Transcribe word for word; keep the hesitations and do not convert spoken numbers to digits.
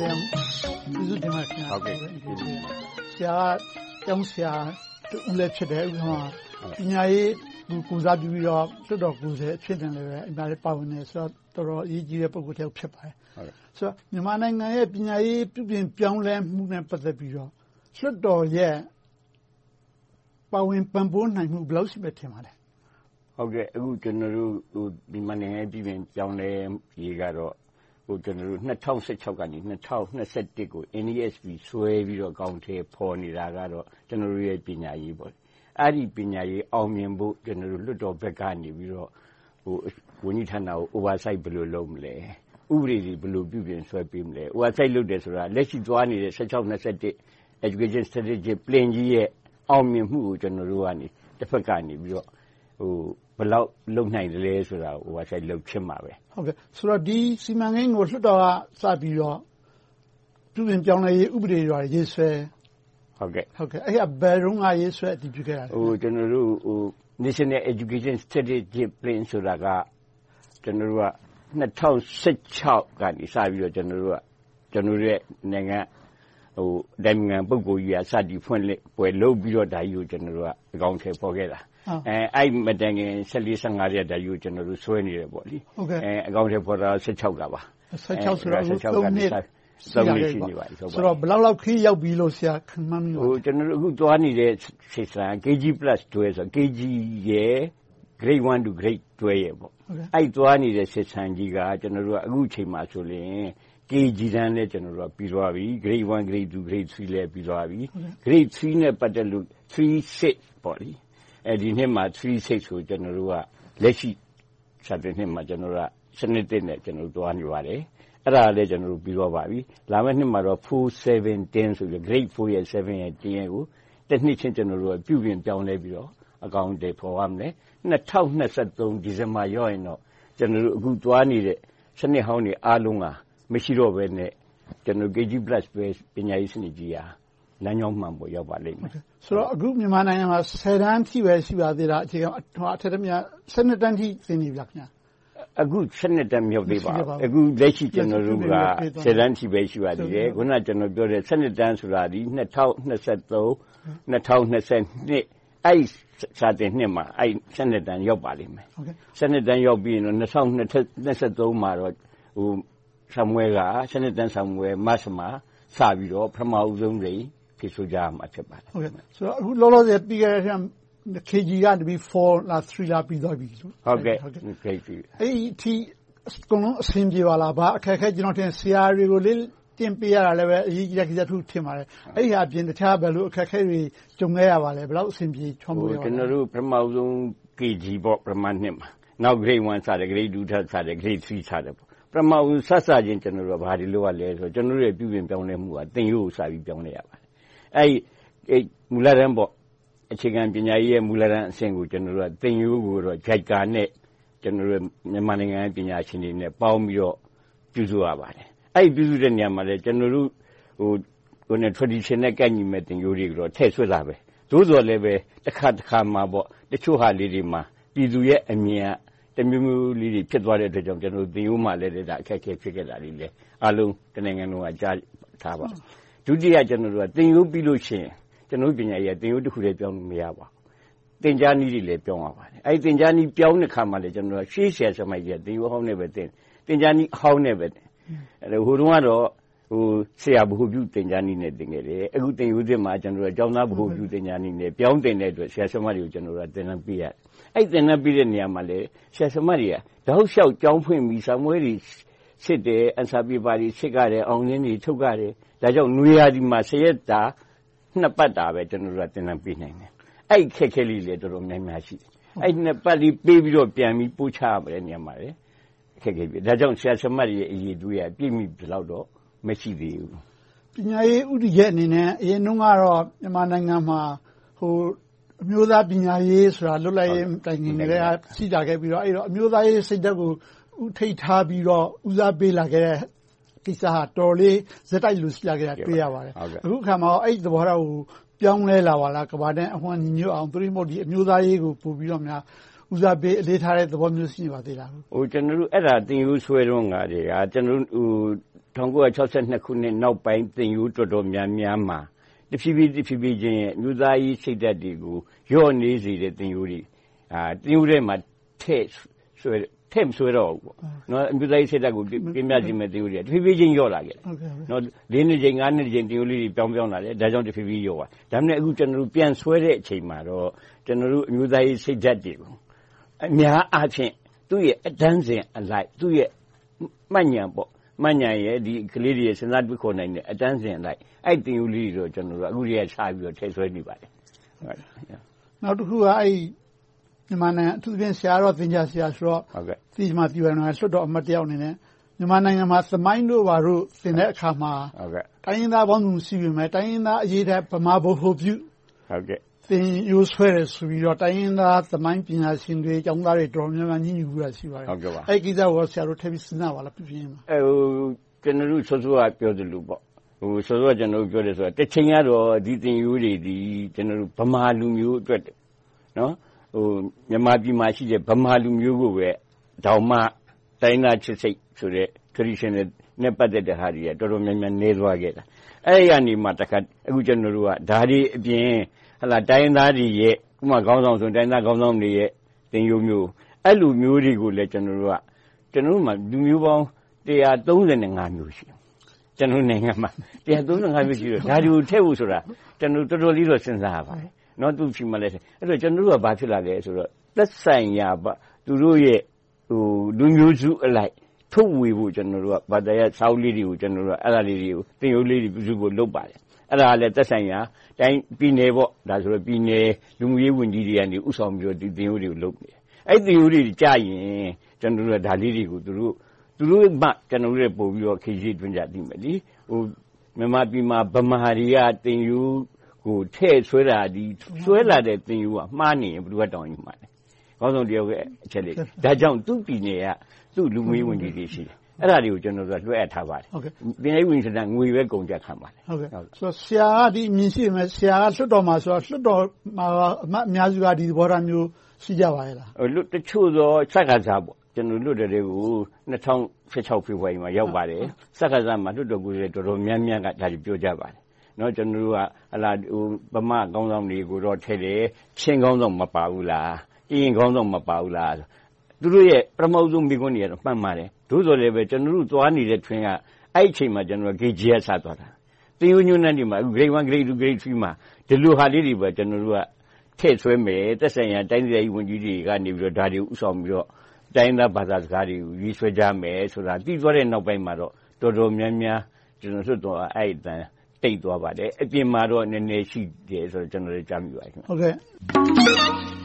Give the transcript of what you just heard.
တရားကျေးဇူးတင်ပါတယ်ခင်ဗျာဟုတ်ကဲ့ဆရာကျောင်းဆရာဦးလည်းဖြစ်တယ်ဥက္ကဋ္ဌပညာရေးကိုစားပြုပြီးတော့လွှတ်တော်ကိုယ်စားအဖြစ်နဲ့လည်းပဲအများကြီးပါဝင်နေဆိုတော့တော်တော်အရေးကြီးတဲ့ပုဂ္ဂိုလ်တစ်ယောက်ဖြစ်ပါတယ်ဆိုတော့မြန်မာနိုင်ငံရဲ့ပညာရေးပြုပြင်ပြောင်းလဲမှုနဲ့ပတ်သက်ပြီးတော့လွှတ်တော်ရဲ့ပါဝင်ပံ့ပိုးနိုင်မှုဘယ်လောက်ရှိပဲထင်ပါလဲဟုတ်ကဲ့အခုကျွန်တော်တို့ဟိုမြန်မာနိုင်ငံရဲ့ပြည်ပြင်ပြောင်းလဲရေးကတော့ဟိုကျွန်တော်တို့၂၀၁၆ကနေ၂၀၂၁ကို N E S B ဆွဲပြီးတော့အကောင့်ထဲပေါ်နေတာကတော့ကျွန်တော်တို့ရဲ့ပညာရေးပေါ့အဲ့ဒီပညာရေးအောင်မြင်ဖို့ကျွန်တော်တို့လွှတ်တော်ဘက်ကနေပြီးတော့ဟိုဝန်ကြီးဌာနကို oversight ဘယ်လိုလုပ်မလဲဥပဒေတွေဘယ်လိုပြုပြင်ဆွဲပေးမလဲ oversight လုပ်တယ်ဆိုတာလက်ရှိသွားနေတဲ့၁၆ ၂၁ education strategy plan ကြီးရဲ့အောင်မြင်မှုကိုကျွန်တော်တို့ကနေတစ်ဖက်ကနေပြီးတော့ဟိုဘယ်လောက်လုံနိုင်တယ်လဲဆိုတာဟိုအဆိုင်လုံဖြစ်မှာပဲဟုတ်ကဲ့ဆိုတော့ဒီစီမံကိန်းကိုလွှတ်တော်ကစပြီးတော့ပြုပြင်ပြောင်းလဲရေးဥပဒေတွေရေးဆွဲဟုတ်ကဲ့ဟုတ်ကဲ့အဲ့ဒါဘယ်တော့မှရေးဆွဲအတည်ပြုခဲ့တာလဲဟိုကျွန်တော်တို့ဟို National Education Strategy Plan ဆိုတာကကျွန်တော်တို့က၂၀၁၆ကနေစပြီးတော့ကျွန်တော်တို့ကကျွန်တော်တို့ရဲ့နိုင်ငံဟိုဒိုင်ငံပုဂ္ဂိုလ်ကြီးကစတင်ဖွင့်လှစ်ပွဲလုပ်ပြီးတော့ဒါကြီးကိုကျွန်တော်တို့ကအကောင့်ထဲပေါ်ခဲ့တာအဲအဲ့မတိုင်ခင်၁၄ ၁၅ရက်ဒါကြီးကိုကျွန်တော်တို့ဆွဲနေတယ်ပေါ့လေအဲအကောင့်ထဲပေါ်တာ၁၆ကပါ၁၆ဆိုတော့သုံးနှစ်သုံးနှစ်ရှိနေပါပြီဆိုတော့ဘယ်လောက်လောက်ခီးရောက်ပြီလို့ဆရာခန့်မှန်းမိပါဟိုကျွန်တော်တို့အခုသွားနေတဲ့စစ်စံ K G plus တွဲဆို K G ရဲ့ grade one to grade တွဲရဲ့ပေါ့အဲ့သွားနေတဲ့စစ်စံကြီးကကျွန်တော်တို့ကအခုချိန်မှာဆိုရင် K G တန်းနဲ့ကျွန်တော်တို့ကပြီးသွားပြီ grade one grade two grade three လည်းပြီးသွားပြီ grade three နဲ့ပတ်သက်လို့three sixပေါ့လေအဲဒီနှစ်မှာthree sixကိုကျွန်တော်တို့ကလက်ရှိစာသင်နှစ်မှာကျွန်တော်တို့ကစနစ်တစ်နဲ့ကျွန်တော်တို့သွားနေပါတယ်အဲ့ဒါလည်းကျွန်တော်တို့ပြီးတော့ပါပြီလာမယ့်နှစ်မှာတော့four seven tenဆိုပြီး grade fourရဲ့sevenရဲ့tenရဲ့ကိုတစ်နှစ်ချင်းကျွန်တော်တို့ကပြုပြင်ပြောင်းလဲပြီးတော့အကောင့်တွေပေါ်ရမယ်၂၀၂၃ဒီဇင်ဘာရောက်ရင်တော့ကျွန်တော်တို့အခုသွားနေတဲ့စနစ်ဟောင်းတွေအားလုံးကမရှိတော့ဘဲနဲ့ကျွန်တော် K G plus ပဲပညာရေးစနစ်ကြီးဟာလမ်းကြောင်းမှန်ပေါ်ရောက်ပါလိမ့်မယ်ဆိုတော့အခုမြန်မာနိုင်ငံမှာဆယ်တန်းထိပဲရှိပါသေးတာအခြေခံအထက်တန်းများ၁၂တန်းထိသင်နေပြီလားခင်ဗျာအခု၁၂တန်းမြောက်သေးပါအခုလက်ရှိကျွန်တော်တို့ကဆယ်တန်းထိပဲရှိပါသေးတယ်ခုနကကျွန်တော်ပြောတဲ့၁၂တန်းဆိုတာဒီ၂၀၂၃ ၂၀၂၂အဲ့စာတင်နှစ်မှာအဲ့၁၂တန်းရောက်ပါလိမ့်မယ်၁၂တန်းရောက်ပြီးရင်တော့၂၀၂၃မှာတော့ဟိုဆမ်ဝဲက၁၂တန်းဆမ်ဝဲမတ်မှာစပြီးတော့ပထမဦးဆုံးတွေဖြစ်ဆိုကြမှာဖြစ်ပါတယ်ဟုတ်ကဲ့ဆိုတော့အခုလောလောဆယ်ပြီးခဲ့တဲ့ K G ကနေပြီးfourလာthreeလာပြီးသွားပြီလို့ဟုတ်ကဲ့ K G အဲ့ဒီအကုန်လုံးအဆင်ပြေပါလားဘာအခက်အခဲကျွန်တော်ထင်ဆရာတွေကိုလေးတင်ပေးရတာလည်းပဲအရေးကြီးတဲ့ကိစ္စတစ်ခုထင်ပါတယ်အဲ့ဒီဟာအပြင်တခြားဘယ်လိုအခက်အခဲတွေကြုံခဲ့ရပါလဲဘယ်လောက်အဆင်ပြေချောမွေ့ရပါလဲကျွန်တော်တို့ပထမဦးဆုံး K G ပေါ့ပထမနှစ်မှာနောက် grade one စတယ် grade two ထပ်စတယ် grade three စတယ်ပေါ့ပထမဦးဆက်စချင်းကျွန်တော်တို့ကဘာဒီလိုကလဲဆိုကျွန်တော်တို့ရဲ့ပြုပြင်ပြောင်းလဲမှုကသင်ရိုးကိုစပြီးပြောင်းလဲရပါတယ်အဲ့အဲ့မူလတန်းပေါ့အခြေခံပညာရေးရဲ့မူလတန်းအဆင့်ကိုကျွန်တော်တို့ကသင်ရိုးကိုတော့ JICA နဲ့ကျွန်တော်တို့မြန်မာနိုင်ငံရဲ့ပညာရှင်တွေနဲ့ပေါင်းပြီးတော့ပြုစုရပါတယ်အဲ့ပြုစုတဲ့နေရာမှာလည်းကျွန်တော်တို့ဟိုဟိုနဲ့ tradition နဲ့ကန့်ညီမဲ့သင်ရိုးတွေကတော့ထည့်ဆွဲတာပဲသို့တော်လည်းပဲတစ်ခါတစ်ခါမှာပေါ့တချို့ဟာလေးတွေမှာပြည်သူရဲ့အမြင်ကတမျိုးမျိုးလေးတွေဖြစ်သွားတဲ့အတွက်ကြောင့်ကျွန်တော်တို့သင်ရိုးမှာလည်းဒါအခက်အခဲဖြစ်ခဲ့တာလေးလည်းအားလုံးတနိုင်ငံလုံးကကြားထားပါဒုတိယကျွန်တော်တို့ကသင်ရိုးပြီးလို့ရှိရင်ကျွန်တော်ပညာရေးကသင်ရိုးတစ်ခုတည်းပြောင်းလို့မရပါဘူးသင်ကြားနည်းတွေလည်းပြောင်းရပါတယ်အဲဒီသင်ကြားနည်းပြောင်းတဲ့ခါမှာလည်းကျွန်တော်တို့ရှေးဆရာဆရာမကြီးကသင်ရိုးဟောင်းနဲ့ပဲသင်သင်ကြားနည်းအဟောင်းနဲ့ပဲသင်အဲဟိုတုန်းကတော့ဟိုဆရာဘ ഹു ပြုသင်ကြားနည်းနဲ့သင်ခဲ့တယ်အခုသင်ရိုးသစ်မှာကျွန်တော်တို့အကြောင်းသားဘ ഹു ပြုသင်ကြားနည်းနဲ့ပြောင်းတင်တဲ့အတွက်ဆရာဆရာမတွေကိုကျွန်တော်တို့ကသင်တန်းပေးရတယ်အဲ့သင်တန်းပေးတဲ့နေရာမှာလည်းဆရာဆရာမတွေကတောက်လျှောက်ကြောင်းဖွင့်ပြီးစာမွေးတွေစစ်တယ်အန်စာပေပါတွေစစ်ကြတယ်အောင်ရင်းတွေထုတ်ကြတယ်ဒါကြောင့်နွေရာသီမှာဆရက်တာနှစ်ပတ်တာပဲကျွန်တော်တို့ကသင်တန်းပေးနိုင်တယ်အဲ့ခက်ခဲလေးလေတော်တော်များများရှိတယ်အဲ့နှစ်ပတ်လေးပေးပြီးတော့ပြန်ပြီးပို့ချရတဲ့နေရာမှာလေခက်ခဲပြီဒါကြောင့်ဆရာဆရာမတွေရဲ့အရေးတွေးရပြည့်မိဘလောက်တော့မရှိသေးဘူးပညာရေးဥတီရဲ့အနေနဲ့အရင်တုန်းကတော့မြန်မာနိုင်ငံမှာဟိုအမျိုးသားပညာရေးဆိုတာလွတ်လပ်ရေးတိုင်ငင်တွေကရှိကြခဲ့ပြီးတော့အဲ့တော့အမျိုးသားရေးစိတ်ဓာတ်ကိုဥထိတ်ထားပြီးတော့ဦးစားပေးလာခဲ့တဲ့ကိစ္စဟာတော်လေးဇက်တိုက်လူရှိလာခဲ့တာတွေ့ရပါတယ်အခုခါမှာအဲ့ဒီသဘောထားကိုပြောင်းလဲလာပါလားကဘာနဲ့အဟွန်ညီညွတ်အောင်သူတို့မို့ဒီအမျိုးသားရေးကိုပို့ပြီးတော့များဦးစားပေးအလေးထားတဲ့သဘောမျိုးရှိနေပါသေးလားဟိုကျွန်တော်တို့အဲ့ဒါတင်ယူဆွဲတော့ငါတွေကကျွန်တော်တို့ဟို 천구백육십이ခုနှစ်နောက်ပိုင်းသင်ယူတော်တော်များများမှာတဖြည်းဖြည်းတဖြည်းဖြည်းချင်းရဲ့မြို့သားရေးစိတ်ဓာတ်တွေကိုရော့နေစေတဲ့သင်ယူတွေအာသင်ယူထဲမှာထည့်ဆွဲထည့်ဆွဲတော့ဘူးပေါ့နော်မြို့သားရေးစိတ်ဓာတ်ကိုပြင်းပြခြင်းမဲ့သင်ယူတွေတဖြည်းဖြည်းချင်းရော့လာခဲ့တယ်နော်လေးနှစ်ချိန်ငါးနှစ်ချိန်သင်ယူလေးတွေပြောင်းပြောင်းလာတယ်ဒါကြောင့်တဖြည်းဖြည်းရော့သွားဒါမှမဟုတ်အခုကျွန်တော်တို့ပြန်ဆွဲတဲ့အချိန်မှာတော့ကျွန်တော်တို့မြို့သားရေးစိတ်ဓာတ်တွေကိုအများအားဖြင့်သူ့ရဲ့အတန်းစဉ်အလိုက်သူ့ရဲ့မှတ်ဉာဏ်ပေါ့မှတ်ဉာဏ်ရဲ့ဒီကလေးတွေရဲ့စဉ်းစားတွေးခေါ်နိုင်တဲ့အတန်းစဉ်အလိုက်အဲ့တင်ယူလေးတွေတော့ကျွန်တော်တို့အခုတည်းကခြားပြီးတော့ထည့်ဆွဲနေပါတယ်နောက်တစ်ခုကအဲ့မြန်မာနိုင်ငံအထူးသဖြင့်ဆရာတော်သင်ကြားဆရာဆိုတော့ဟုတ်ကဲ့ဒီမှာဒီဝင်လာဆွတ်တော်အမတ်တယောက်အနေနဲ့မြန်မာနိုင်ငံမှာသမိုင်းတို့ဘာလို့သင်တဲ့အခါမှာဟုတ်ကဲ့တိုင်းရင်းသားပေါင်းစုံရှိပြီမဲ့တိုင်းရင်းသားအရေးတဲ့ဗမာဘုဟုပြုဟုတ်ကဲ့သင်ယူဆွဲတယ်ဆိုပြီးတော့တိုင်းရင်းသားသမိုင်းပညာရှင်တွေကျောင်းသားတွေတော်များများညှဉ်းညူရရှိပါတယ်ဟုတ်ကဲ့ပါအဲ့ကိစ္စကိုဆရာတို့ထည့်ပြီးစဉ်းစားပါလားပြပြင်းပါအဲဟိုကျွန်တော်တို့စောစောကပြောသလိုပေါ့ဟိုစောစောကျွန်တော်တို့ပြောတယ်ဆိုတော့တစ်ချိန်ကတော့ဒီသင်ယူတွေဒီကျွန်တော်တို့ဗမာလူမျိုးအတွက်နော်ဟိုမြန်မာပြည်မှာရှိတဲ့ဗမာလူမျိုးကိုပဲတောင်မှတိုင်းသားချစ်စိတ်ဆိုတဲ့ traditional နဲ့ပတ်သက်တဲ့ဟာတွေတော်တော်များများနေသွားခဲ့တာအဲ့ဒီကနေမှတခါအခုကျွန်တော်တို့ကဓာတ်ဒီအပြင်ဟလာတိုင်းသားတွေရဲ့ဥမာခေါင်းဆောင်ဆိုတိုင်းသားခေါင်းဆောင်တွေရဲ့သင်ယူမျိုးအဲ့လူမျိုးတွေကိုလည်းကျွန်တော်တို့ကကျွန်တော်တို့မှာလူမျိုးပေါင်းone hundred thirty-fiveမျိုးရှိတယ်ကျွန်တော်နိုင်ငံမှာone hundred thirty-fiveမျိုးရှိတော့ဓာတ်ဒီကိုထည့်ဖို့ဆိုတာကျွန်တော်တော်တော်လေးတော့စဉ်းစားရပါတယ်နော်သူဖြစ်မှလည်းအဲ့တော့ကျွန်တော်တို့ကဘာဖြစ်လာလဲဆိုတော့သက်ဆိုင်ရာသူတို့ရဲ့ဟိုလူမျိုးစုအလိုက်ထုတ်ဝေဖို့ကျွန်တော်တို့ကဘာတရားစောင်းလေးတွေကိုကျွန်တော်တို့ကအဲ့ဒါလေးတွေကိုသင်ယူလေးတွေပြုစုဖို့လုပ်ပါတယ်အဲ့ဒါလည်းသက်ဆိုင်ရာတိုင်းပြည်နယ်ပေါ့ဒါဆိုတော့ပြည်နယ်လူမှုရေးဝန်ကြီးတွေကနေဥဆောင်ပြီးတော့ဒီသင်ယူတွေကိုလုပ်နေတယ်အဲ့သင်ယူတွေကြာရင်ကျွန်တော်တို့ကဒါလေးတွေကိုသူတို့သူတို့မှကျွန်တော်တို့ပို့ပြီးတော့ခေကြီးတွင်ကြသိမယ်ဒီဟိုမြန်မာပြည်မှာဗမာတွေကသင်ယူကိုထဲ့ဆွဲတာဒီဆွဲလာတဲ့သင်ယူကမှားနေရင်ဘယ်သူကတောင်းရင်မှားတယ်ခေါင်းဆောင်တယောက်ရဲ့အချက်လေးဒါကြောင့်သူ့ပြည်နယ်ကသူ့လူမျိုးဝန်ကြီးတွေရှိတယ်အဲ့ဒါတွေကိုကျွန်တော်တို့လွှဲအပ်ထားပါတယ်ဟုတ်ကဲ့ပြည်နယ်ဝန်ကြီးကငွေပဲကုန်ကြခံပါတယ်ဟုတ်ကဲ့ဆိုတော့ဆရာကဒီမြင်ရှိမယ်ဆရာကလွှတ်တော်မှာဆိုတော့လွှတ်တော်မှာအမတ်အများစုကဒီဘောဓာမျိုးရှိကြပါရဲ့လားဟိုလွတ်တချို့သောစက္ကစားပေါ့ကျွန်တော်လွတ်တဲ့တွေကိုtwo thousand sixteenဖေဖော်ဝါရီမှာရောက်ပါတယ်စက္ကစားမှာလွတ်တော်ကိုယ်တော်တော်များများကဒါကြီးပြောကြပါတယ်နော်ကျွန်တော်တို့ကဟလာဟိုဗမာကောင်းဆောင်တွေကိုတော့ထဲတယ်ချင်းကောင်းဆောင်မပါဘူးလားအင်းကောင်းဆောင်မပါဘူးလားသူတို့ရဲ့ပထမဆုံးမိကွန်းတွေကတော့မှတ်ပါတယ်သို့တော်လည်းပဲကျွန်တော်တို့သွားနေတဲ့ထွင်းကအဲ့အချိန်မှာကျွန်တော် G S ဆသွားတာသင်ယူညွန်းတဲ့ဒီမှာ grade one grade two grade three မှာဒီလိုဟာလေးတွေပဲကျွန်တော်တို့ကထည့်ဆွဲမယ်သက်ဆိုင်ရာတိုင်းဒေသကြီးဝန်ကြီးတွေကနေပြီးတော့ဒါတွေဥဆောင်ပြီးတော့တိုင်းသားဘာသာစကားတွေကိုရေးဆွဲကြမယ်ဆိုတာသိသွားတဲ့နောက်ပိုင်းမှာတော့တော်တော်များများကျွန်တော်တို့တော့အဲ့အတန်တိတ်သွားပါတယ်အပြင်မှာတော့နည်းနည်းရှိတယ်ဆိုတော့ကျွန်တော်လည်းကြားမိပါတယ်ဟုတ်ကဲ့